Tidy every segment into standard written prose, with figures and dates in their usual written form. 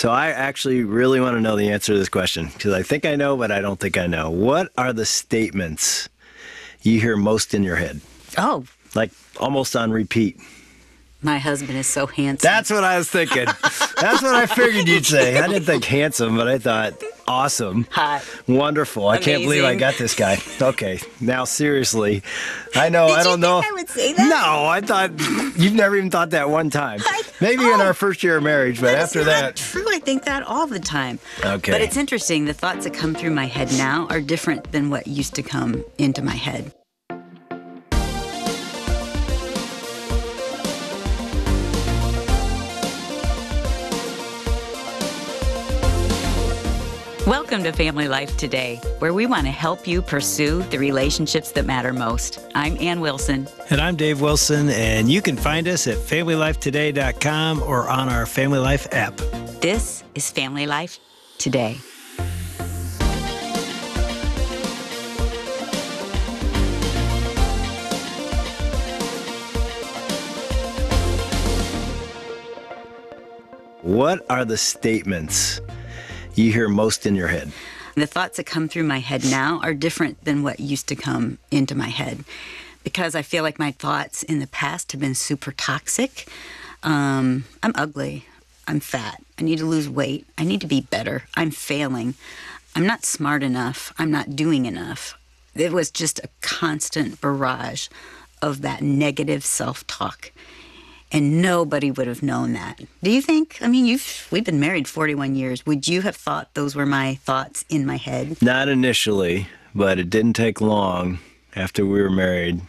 So I actually really want to know the answer to this question because I think I know, but I don't think I know. What are the statements you hear most in your head? Oh, Like almost on repeat. my husband is so handsome. That's what I was thinking. That's what I figured you'd say. I didn't think handsome, but I thought awesome. Hot. Wonderful. I can't believe I Amazing. got this guy. Okay. Now, seriously, I know. I don't know. Did you think I would say that? No, I thought you've never even thought that one time. Maybe in our first year of marriage, but That is after not that. true. I think that all the time. Okay. But it's interesting. The thoughts that come through my head now are different than what used to come into my head. Welcome to Family Life Today, where we want to help you pursue the relationships that matter most. I'm Ann Wilson. And I'm Dave Wilson, and you can find us at FamilyLifeToday.com or on our Family Life app. This is Family Life Today. What are the statements you hear most in your head? The thoughts that come through my head now are different than what used to come into my head because I feel like my thoughts in the past have been super toxic. I'm ugly. I'm fat. I need to lose weight. I need to be better. I'm failing. I'm not smart enough. I'm not doing enough. It was just a constant barrage of that negative self-talk. And nobody would have known that. Do you think? I mean, we've been married 41 years. Would you have thought those were my thoughts in my head? Not initially, but it didn't take long after we were married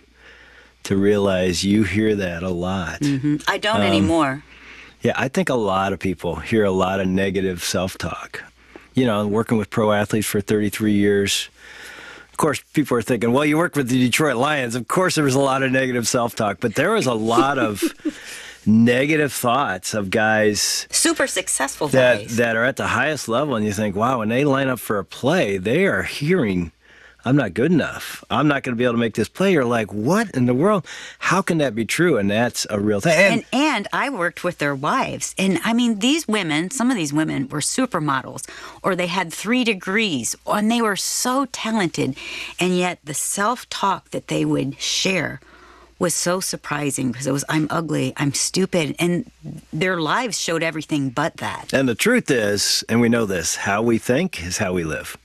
to realize you hear that a lot. Mm-hmm. I don't anymore. Yeah, I think a lot of people hear a lot of negative self-talk. You know, working with pro athletes for 33 years, of course, people are thinking, well, you worked with the Detroit Lions. Of course, there was a lot of negative self-talk, but there was a lot of negative thoughts of guys Super successful guys. that are at the highest level, and you think, wow, when they line up for a play, they are hearing, I'm not good enough. I'm not going to be able to make this play. You're like, what in the world? How can that be true? And that's a real thing. And I worked with their wives. And I mean, these women, some of these women were supermodels, or they had 3 degrees, and they were so talented. And yet the self-talk that they would share was so surprising because it was, I'm ugly, I'm stupid. And their lives showed everything but that. And the truth is, and we know this, how we think is how we live.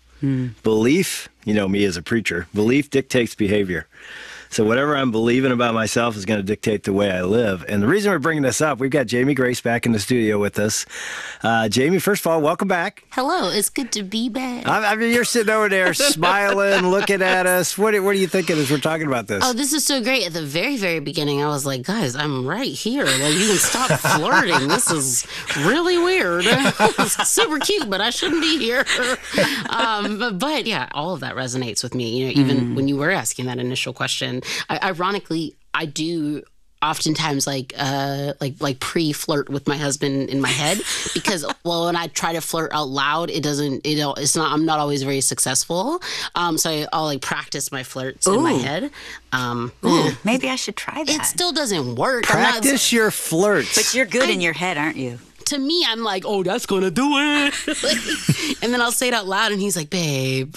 Belief, you know me as a preacher, belief dictates behavior. So whatever I'm believing about myself is going to dictate the way I live. And the reason we're bringing this up, we've got Jamie Grace back in the studio with us. Jamie, first of all, welcome back. Hello, it's good to be back. I mean, you're sitting over there smiling, looking at us. What are you thinking as we're talking about this? Oh, this is so great. At the very, very beginning, I was like, guys, I'm right here. Like, you can stop flirting. This is really weird. It's super cute, but I shouldn't be here. But yeah, all of that resonates with me. You know, even when you were asking that initial question, ironically, I do oftentimes like pre-flirt with my husband in my head because when I try to flirt out loud, I'm not always very successful. So I'll like practice my flirts in my head. Maybe I should try that. It still doesn't work. Practice your flirts. But you're good in your head, aren't you? To me, I'm like, oh, that's gonna do it. And then I'll say it out loud, and he's like, babe.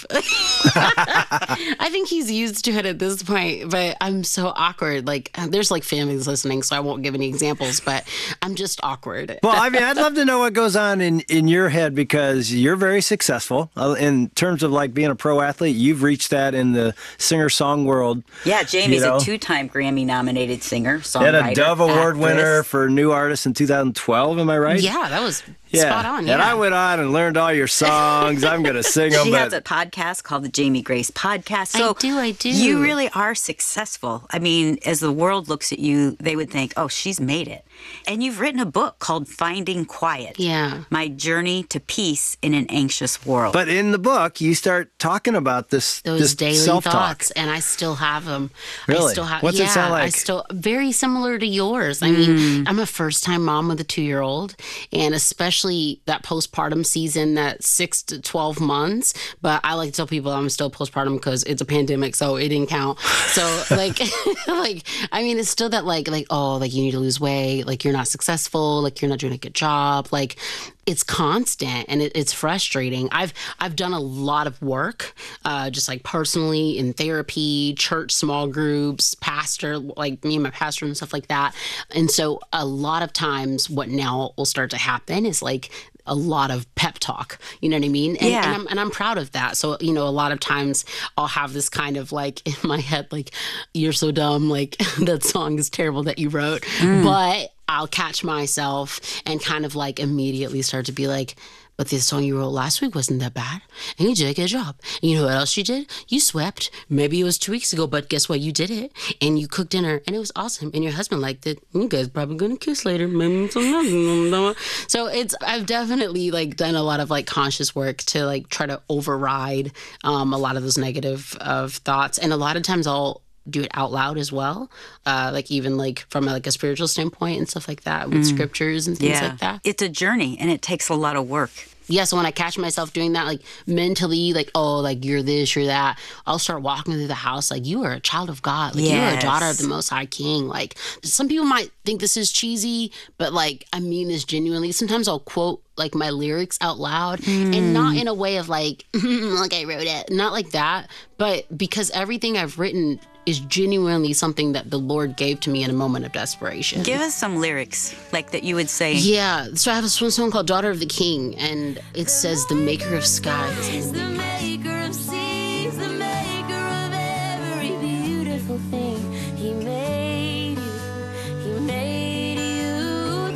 I think he's used to it at this point, but I'm so awkward. Like, there's like families listening, so I won't give any examples, but I'm just awkward. Well, I mean, I'd love to know what goes on in your head because you're very successful in terms of like being a pro athlete. You've reached that in the singer-song world. Yeah, Jamie's you know? a 2-time Grammy-nominated singer, songwriter, And a Dove Award actress. winner for New Artist in 2012, am I right? Yeah, that was spot on. Yeah. And I went on and learned all your songs. I'm going to sing them. She has a podcast called the Jamie Grace Podcast. So I do. You really are successful. I mean, as the world looks at you, they would think, oh, she's made it. And you've written a book called Finding Quiet. Yeah. My Journey to Peace in an Anxious World. But in the book, you start talking about this daily self-talk. thoughts, and I still have them. Really? I still have, What's it sound like? I still very similar to yours. I mean, I'm a first-time mom with a 2-year-old, and especially that postpartum season, that 6 to 12 months. But I like to tell people I'm still postpartum because it's a pandemic, so it didn't count. So like, I mean, it's still that like, oh, like you need to lose weight, like you're not successful, like you're not doing a good job, like it's constant and it's frustrating. I've done a lot of work, just like personally in therapy, church, small groups, pastor, like me and my pastor and stuff like that. And so a lot of times what now will start to happen is like a lot of pep talk, you know what I mean? And I'm proud of that. So, you know, a lot of times I'll have this kind of like in my head, like, you're so dumb, like that song is terrible that you wrote. But I'll catch myself and kind of like immediately start to be like, but this song you wrote last week wasn't that bad. And you did a good job. And you know what else you did? You swept. Maybe it was 2 weeks ago, but guess what? You did it. And you cooked dinner and it was awesome. And your husband liked it. You guys probably gonna kiss later. So I've definitely like done a lot of like conscious work to like try to override a lot of those negative thoughts. And a lot of times I'll do it out loud as well, like even like from like a spiritual standpoint and stuff like that with scriptures and things like that. It's a journey and it takes a lot of work. Yeah, so when I catch myself doing that, like mentally, like, oh, like you're this, you're that, I'll start walking through the house like, you are a child of God. Like, you're a daughter of the Most High King. Like, some people might think this is cheesy, but like, I mean this genuinely. Sometimes I'll quote like my lyrics out loud and not in a way of like, like I wrote it. Not like that, but because everything I've written is genuinely something that the Lord gave to me in a moment of desperation. Give us some lyrics, like that you would say. Yeah, so I have a song called Daughter of the King, and it says, the maker of skies. He's the maker of seas, the maker of every beautiful thing. He made you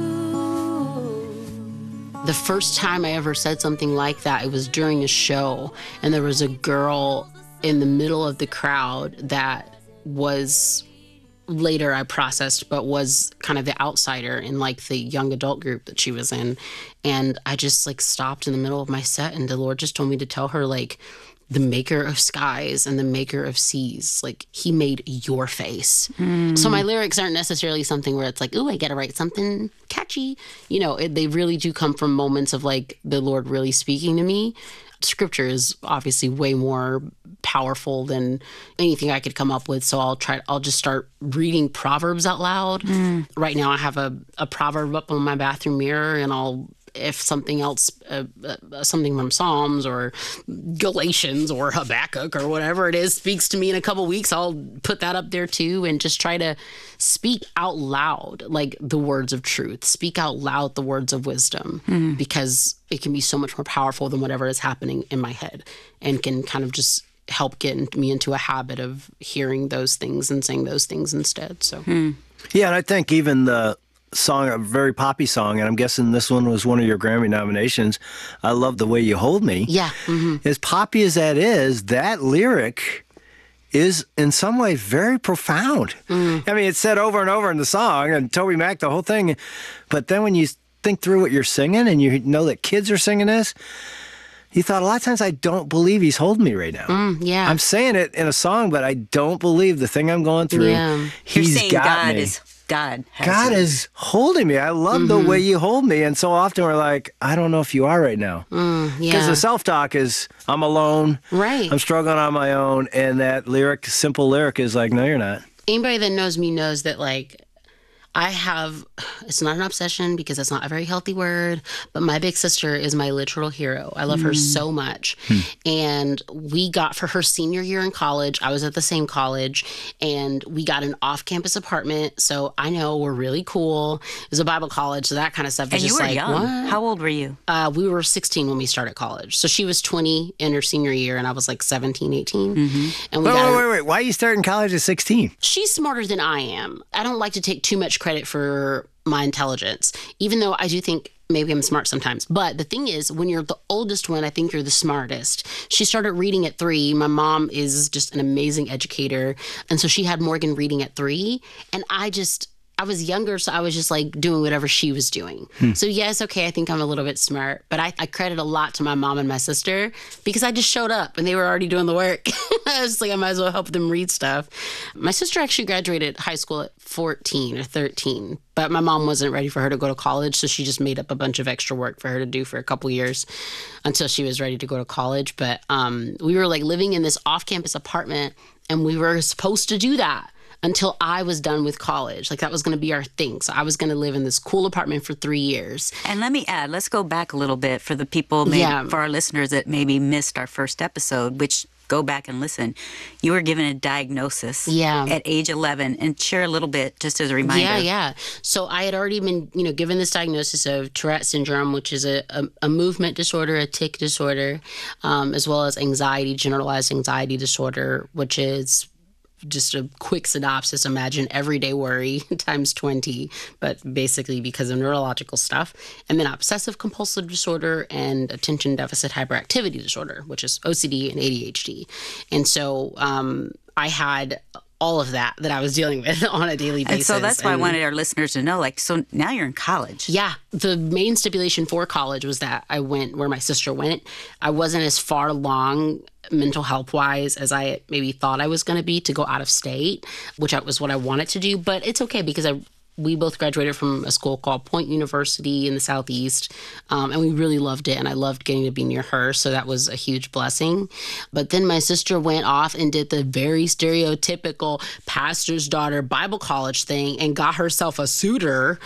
too. The first time I ever said something like that, it was during a show, and there was a girl in the middle of the crowd that was later I processed, but was kind of the outsider in like the young adult group that she was in. And I just like stopped in the middle of my set and the Lord just told me to tell her like, the maker of skies and the maker of seas, like he made your face. So my lyrics aren't necessarily something where it's like, ooh, I got to write something catchy. You know, they really do come from moments of like the Lord really speaking to me. Scripture is obviously way more powerful than anything I could come up with. So I'll just start reading Proverbs out loud. Right now I have a proverb up on my bathroom mirror, and if something else, something from Psalms or Galatians or Habakkuk or whatever it is speaks to me in a couple weeks, I'll put that up there too and just try to speak out loud, like the words of truth, speak out loud the words of wisdom, because it can be so much more powerful than whatever is happening in my head and can kind of just help get me into a habit of hearing those things and saying those things instead. So, Yeah, and I think even the song, a very poppy song, and I'm guessing this one was one of your Grammy nominations, I Love the Way You Hold Me. Yeah. As poppy as that is, that lyric is in some ways very profound. I mean, it's said over and over in the song, and Toby Mac, the whole thing. But then when you think through what you're singing and you know that kids are singing this, you thought a lot of times, I don't believe he's holding me right now. Yeah. I'm saying it in a song, but I don't believe the thing I'm going through. Yeah. He's You're saying got God me. is God. God is holding me. I love the way you hold me. And so often we're like, I don't know if you are right now. Because the self-talk is, I'm alone. Right. I'm struggling on my own. And that lyric, simple lyric is like, no, you're not. Anybody that knows me knows that like it's not an obsession because that's not a very healthy word, but my big sister is my literal hero. I love her so much. And we got, for her senior year in college, I was at the same college, and we got an off-campus apartment. So I know we're really cool. It was a Bible college, so that kind of stuff. And you just were like, young. what? How old were you? We were 16 when we started college. So she was 20 in her senior year, and I was like 17, 18. And we Wait. Why are you starting college at 16? She's smarter than I am. I don't like to take too much credit for my intelligence, even though I do think maybe I'm smart sometimes. But the thing is, when you're the oldest one, I think you're the smartest. She started reading at 3. My mom is just an amazing educator. And so she had Morgan reading at 3. And I was younger, so I was just like doing whatever she was doing. So yes, okay, I think I'm a little bit smart, but I credit a lot to my mom and my sister because I just showed up and they were already doing the work. I was like, I might as well help them read stuff. My sister actually graduated high school at 14 or 13, but my mom wasn't ready for her to go to college, so she just made up a bunch of extra work for her to do for a couple years until she was ready to go to college. But we were like living in this off-campus apartment, and we were supposed to do that. until I was done with college. Like that was going to be our thing. So I was going to live in this cool apartment for 3 years. And let me add, let's go back a little bit for the people, for our listeners that maybe missed our first episode, which go back and listen. You were given a diagnosis at age 11, and share a little bit just as a reminder. Yeah. So I had already been, given this diagnosis of Tourette syndrome, which is a movement disorder, a tic disorder, as well as anxiety, generalized anxiety disorder, which is just a quick synopsis. Imagine everyday worry times 20, but basically because of neurological stuff. And then obsessive compulsive disorder and attention deficit hyperactivity disorder, which is OCD and ADHD. And so I had all of that I was dealing with on a daily basis. And so that's why I wanted our listeners to know, so now you're in college. Yeah. The main stipulation for college was that I went where my sister went. I wasn't as far along mental health wise as I maybe thought I was going to be to go out of state, which was what I wanted to do. But it's okay because we both graduated from a school called Point University in the Southeast, and we really loved it, and I loved getting to be near her, so that was a huge blessing. But then my sister went off and did the very stereotypical pastor's daughter Bible college thing and got herself a suitor.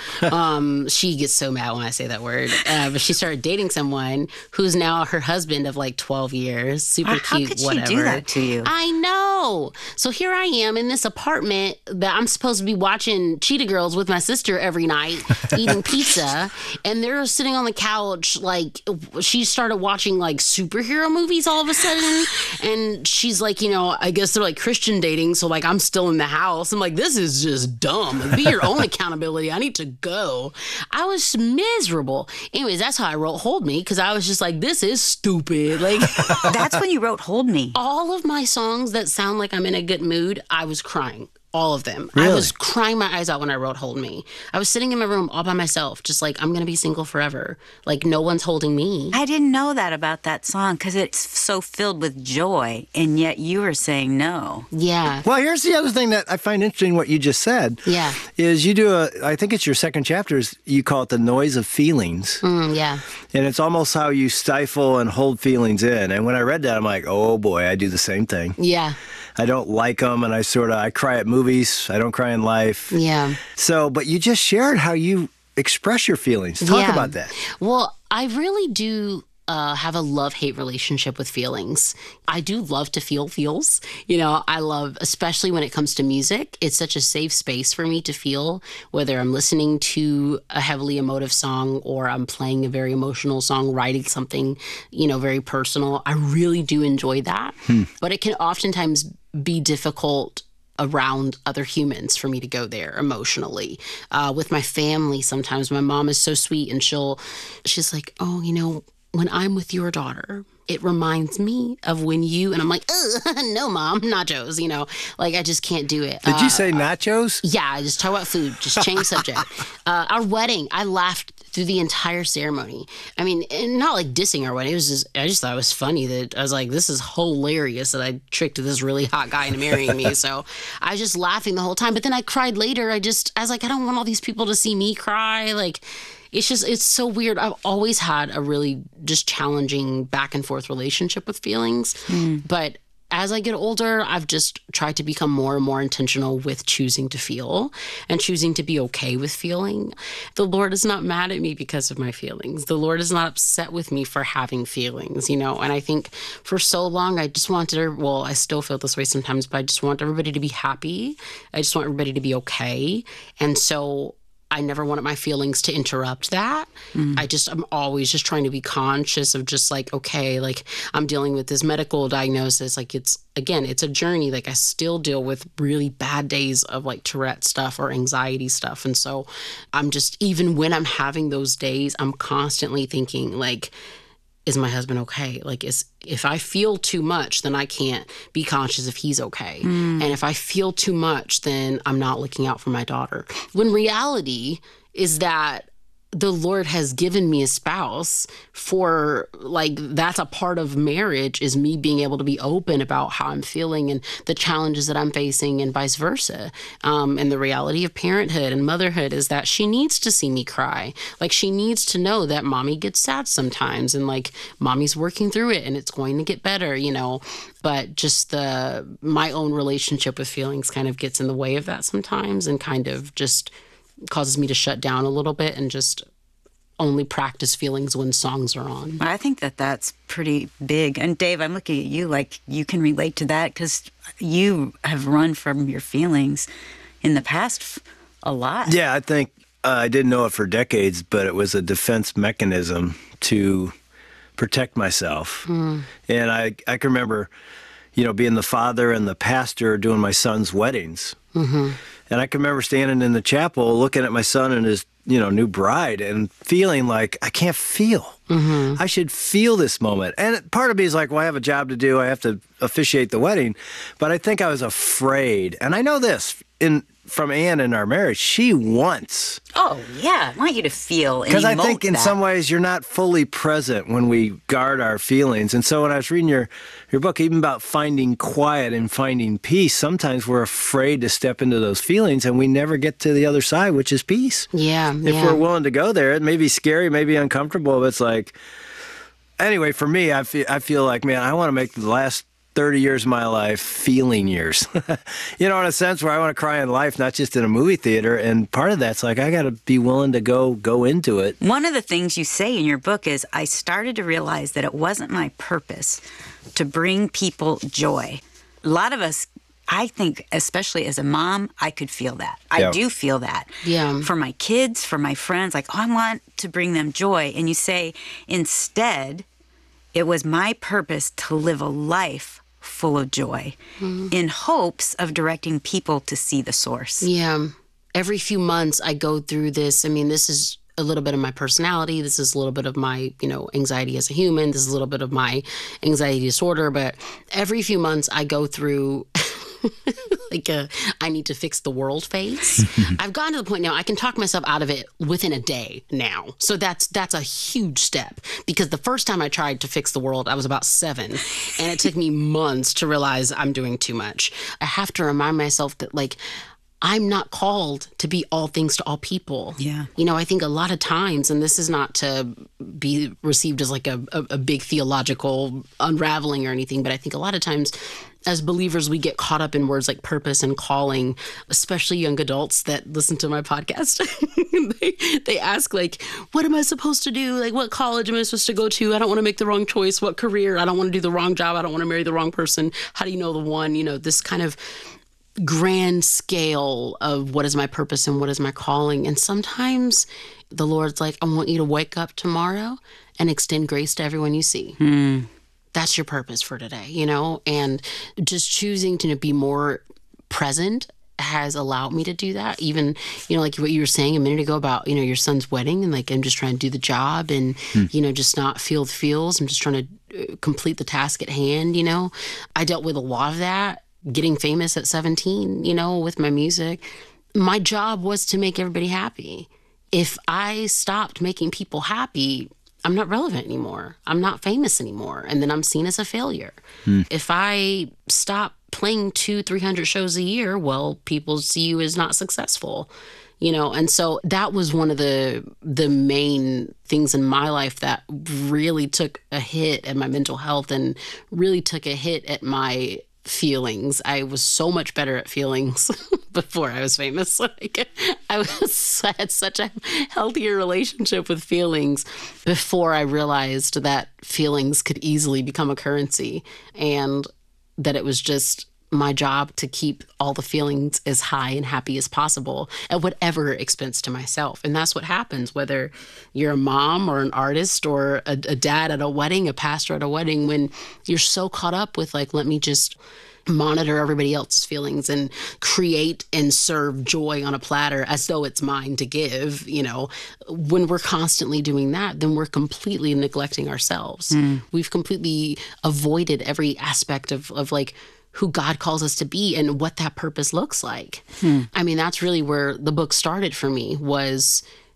She gets so mad when I say that word. But she started dating someone who's now her husband of like 12 years. Super cute, How could whatever. she do that to you? I know. So here I am in this apartment that I'm supposed to be watching Cheetah Girls with my sister every night, eating pizza, and they're sitting on the couch. Like, she started watching like superhero movies all of a sudden, and she's like, I guess they're like Christian dating, so like I'm still in the house. I'm like, this is just dumb. Like, be your own accountability. I need to go. I was miserable. Anyways, that's how I wrote Hold Me, because I was just like, this is stupid. Like, That's when you wrote Hold Me. all of my songs that sound like I'm in a good mood, I was crying. All of them. Really? I was crying my eyes out when I wrote Hold Me. I was sitting in my room all by myself, just like, I'm going to be single forever. Like, no one's holding me. I didn't know that about that song because it's so filled with joy, and yet you were saying no. Yeah. Well, here's the other thing that I find interesting what you just said. Yeah. Is you do I think it's your second chapter, you call it the noise of feelings. Yeah. And it's almost how you stifle and hold feelings in. And when I read that, I'm like, oh boy, I do the same thing. Yeah. I don't like them, and I cry at movies. I don't cry in life. Yeah. So, but you just shared how you express your feelings. Talk Yeah. about that. Well, I really do have a love-hate relationship with feelings. I do love to feel feels. I love, especially when it comes to music, it's such a safe space for me to feel, whether I'm listening to a heavily emotive song or I'm playing a very emotional song, writing something, very personal. I really do enjoy that. But it can oftentimes be difficult around other humans for me to go there emotionally. With my family, sometimes my mom is so sweet and she's like, oh, when I'm with your daughter, it reminds me of when you, and I'm like, no, Mom, nachos, like I just can't do it. Did you say nachos? Yeah, I just talk about food, just change subject. Our wedding, I laughed through the entire ceremony. I mean, and not like dissing our wedding. It was I just thought it was funny that I was like, this is hilarious that I tricked this really hot guy into marrying me. So I was just laughing the whole time. But then I cried later. I was like, I don't want all these people to see me cry. Like, it's so weird. I've always had a really just challenging back and forth relationship with feelings. But as I get older, I've just tried to become more and more intentional with choosing to feel and choosing to be okay with feeling. The Lord is not mad at me because of my feelings. The Lord is not upset with me for having feelings, And I think for so long, I just wanted, I still feel this way sometimes, but I just want everybody to be happy. I just want everybody to be okay. And so I never wanted my feelings to interrupt that. I'm always just trying to be conscious of just like, okay, like I'm dealing with this medical diagnosis. Like it's a journey. Like I still deal with really bad days of like Tourette stuff or anxiety stuff. And so I'm just, even when I'm having those days, I'm constantly thinking like, is my husband okay? Like, if I feel too much, then I can't be conscious if he's okay. And if I feel too much, then I'm not looking out for my daughter. When reality is that the Lord has given me a spouse for, like, that's a part of marriage, is me being able to be open about how I'm feeling and the challenges that I'm facing and vice versa. And the reality of parenthood and motherhood is that she needs to see me cry. Like, she needs to know that mommy gets sad sometimes and like mommy's working through it and it's going to get better, you know. But just my own relationship with feelings kind of gets in the way of that sometimes and kind of just causes me to shut down a little bit and just only practice feelings when songs are on. I think that that's pretty big. And Dave, I'm looking at you like you can relate to that because you have run from your feelings in the past a lot. Yeah, I think I didn't know it for decades, but it was a defense mechanism to protect myself. And I can remember, you know, being the father and the pastor doing my son's weddings. And I can remember standing in the chapel looking at my son and his, you know, new bride and feeling like I can't feel. I should feel this moment. And part of me is like, well, I have a job to do. I have to officiate the wedding. But I think I was afraid. And I know this from Anne in our marriage. She wants. Oh, yeah. I want you to feel and because I emote think in that. some ways you're not fully present when we guard our feelings. And so when I was reading your book, even about finding quiet and finding peace, sometimes we're afraid to step into those feelings and we never get to the other side, which is peace. Yeah. If we're willing to go there, it may be scary, it may be uncomfortable, but it's like, anyway, for me, I feel like, man, I want to make the last 30 years of my life feeling years. You know, in a sense where I want to cry in life, not just in a movie theater. And part of that's like, I got to be willing to go into it. One of the things you say in your book is, I started to realize that it wasn't my purpose to bring people joy. A lot of us, I think, especially as a mom, I could feel that. I do feel that. Yeah. For my kids, for my friends, like, oh, I want to bring them joy. And you say, instead, it was my purpose to live a life full of joy in hopes of directing people to see the source. Yeah. Every few months I go through this. I mean, this is a little bit of my personality. This is a little bit of my, you know, anxiety as a human. This is a little bit of my anxiety disorder. But every few months I go through like I need to fix the world phase. I've gotten to the point now I can talk myself out of it within a day now. So that's a huge step, because the first time I tried to fix the world, I was about 7, and it took me months to realize I'm doing too much. I have to remind myself that, like, I'm not called to be all things to all people. Yeah. You know, I think a lot of times, and this is not to be received as like a big theological unraveling or anything, but I think a lot of times as believers, we get caught up in words like purpose and calling, especially young adults that listen to my podcast. They ask, like, what am I supposed to do? Like, what college am I supposed to go to? I don't want to make the wrong choice. What career? I don't want to do the wrong job. I don't want to marry the wrong person. How do you know the one? You know, this kind of grand scale of what is my purpose and what is my calling. And sometimes the Lord's like, I want you to wake up tomorrow and extend grace to everyone you see. That's your purpose for today, you know? And just choosing to be more present has allowed me to do that. Even, you know, like what you were saying a minute ago about, you know, your son's wedding, and like, I'm just trying to do the job and, you know, just not feel the feels. I'm just trying to complete the task at hand, you know? I dealt with a lot of that, getting famous at 17, you know, with my music. My job was to make everybody happy. If I stopped making people happy, I'm not relevant anymore. I'm not famous anymore. And then I'm seen as a failure. If I stop playing 200-300 shows a year, well, people see you as not successful, you know? And so that was one of the main things in my life that really took a hit at my mental health and really took a hit at my feelings. I was so much better at feelings before I was famous. Like, I had such a healthier relationship with feelings before I realized that feelings could easily become a currency, and that it was just my job to keep all the feelings as high and happy as possible at whatever expense to myself. And that's what happens, whether you're a mom or an artist or a dad at a wedding, a pastor at a wedding, when you're so caught up with, like, let me just monitor everybody else's feelings and create and serve joy on a platter as though it's mine to give. You know, when we're constantly doing that, then we're completely neglecting ourselves. We've completely avoided every aspect of like who God calls us to be and what that purpose looks like. I mean, that's really where the book started for me, was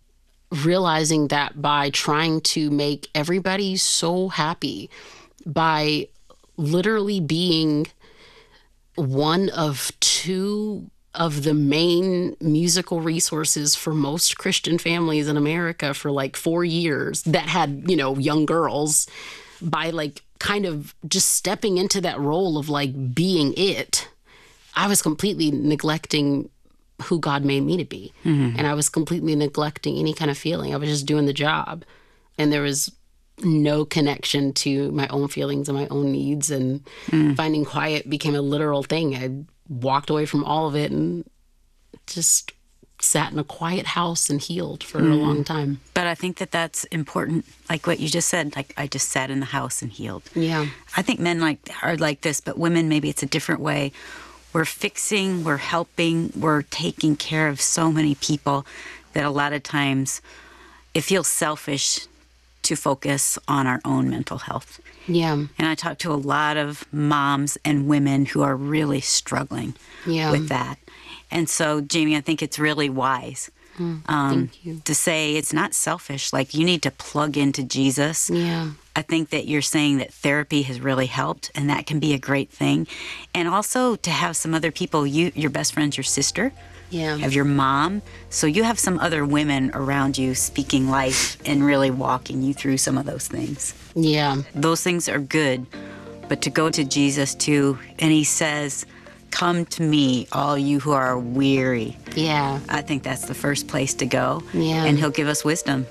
realizing that by trying to make everybody so happy, by literally being one of two of the main musical resources for most Christian families in America for like 4 years that had, young girls, by like kind of just stepping into that role of like being it, I was completely neglecting who God made me to be. Mm-hmm. And I was completely neglecting any kind of feeling. I was just doing the job. And there was no connection to my own feelings and my own needs. And finding quiet became a literal thing. I walked away from all of it and just sat in a quiet house and healed for a long time. But I think that that's important. Like what you just said, like I just sat in the house and healed. Yeah. I think men are like this, but women, maybe it's a different way. We're fixing, we're helping, we're taking care of so many people that a lot of times it feels selfish to focus on our own mental health. Yeah. And I talk to a lot of moms and women who are really struggling with that. And so, Jamie, I think it's really wise thank you. to say it's not selfish. Like, you need to plug into Jesus. Yeah. I think that you're saying that therapy has really helped, and that can be a great thing. And also to have some other people, your best friend's your sister. Yeah. Have your mom. So you have some other women around you speaking life and really walking you through some of those things. Yeah. Those things are good. But to go to Jesus too, and he says, "Come to me, all you who are weary." Yeah. I think that's the first place to go. Yeah. And he'll give us wisdom.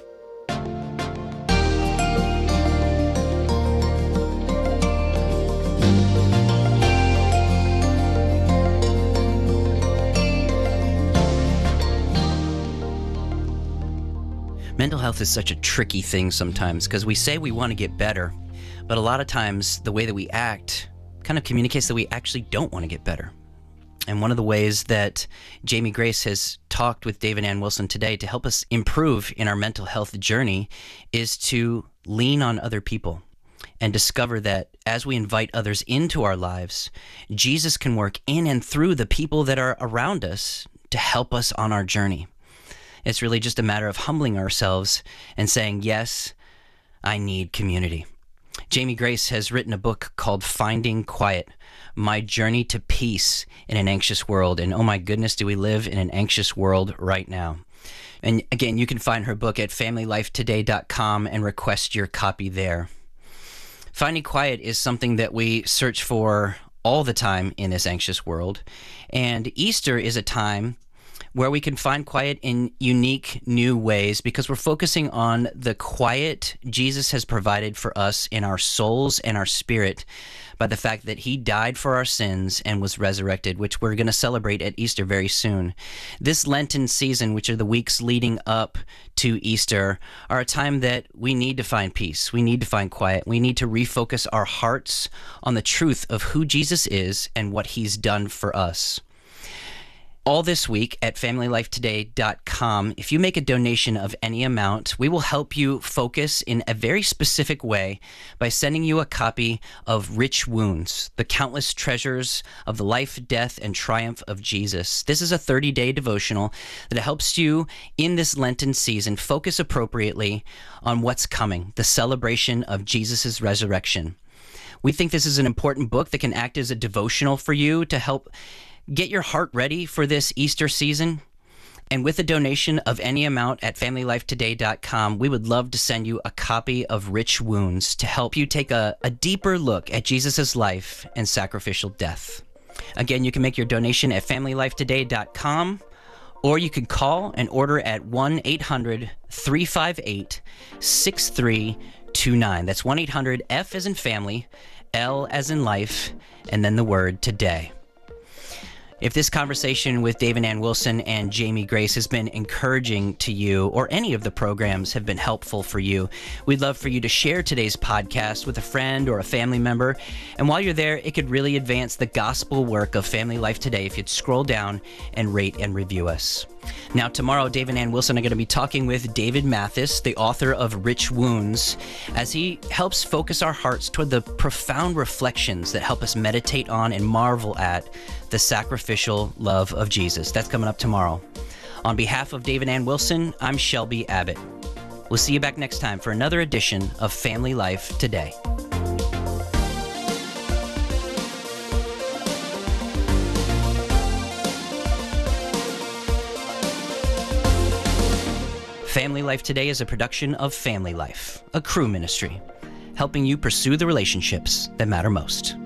Mental health is such a tricky thing sometimes because we say we want to get better, but a lot of times the way that we act kind of communicates that we actually don't want to get better. And one of the ways that Jamie Grace has talked with David Ann Wilson today to help us improve in our mental health journey is to lean on other people and discover that as we invite others into our lives, Jesus can work in and through the people that are around us to help us on our journey. It's really just a matter of humbling ourselves and saying, yes, I need community. Jamie Grace has written a book called Finding Quiet, My Journey to Peace in an Anxious World. And oh my goodness, do we live in an anxious world right now. And again, you can find her book at familylifetoday.com and request your copy there. Finding quiet is something that we search for all the time in this anxious world. And Easter is a time where we can find quiet in unique new ways because we're focusing on the quiet Jesus has provided for us in our souls and our spirit by the fact that he died for our sins and was resurrected, which we're going to celebrate at Easter very soon. This Lenten season, which are the weeks leading up to Easter, are a time that we need to find peace. We need to find quiet. We need to refocus our hearts on the truth of who Jesus is and what he's done for us. All this week at familylifetoday.com, if you make a donation of any amount, we will help you focus in a very specific way by sending you a copy of Rich Wounds, the countless treasures of the life, death, and triumph of Jesus. This is a 30-day devotional that helps you in this Lenten season focus appropriately on what's coming, the celebration of Jesus' resurrection. We think this is an important book that can act as a devotional for you to help get your heart ready for this Easter season. And with a donation of any amount at familylifetoday.com, we would love to send you a copy of Rich Wounds to help you take a deeper look at Jesus' life and sacrificial death. Again, you can make your donation at familylifetoday.com, or you can call and order at 1-800-358-6329. That's 1-800-F as in family, L as in life, and then the word today. If this conversation with David Ann Wilson and Jamie Grace has been encouraging to you, or any of the programs have been helpful for you, we'd love for you to share today's podcast with a friend or a family member. And while you're there, it could really advance the gospel work of Family Life Today if you'd scroll down and rate and review us. Now, tomorrow, David and Ann Wilson are going to be talking with David Mathis, the author of Rich Wounds, as he helps focus our hearts toward the profound reflections that help us meditate on and marvel at the sacrificial love of Jesus. That's coming up tomorrow. On behalf of David Ann Wilson, I'm Shelby Abbott. We'll see you back next time for another edition of Family Life Today. Family Life Today is a production of Family Life, a Cru ministry, helping you pursue the relationships that matter most.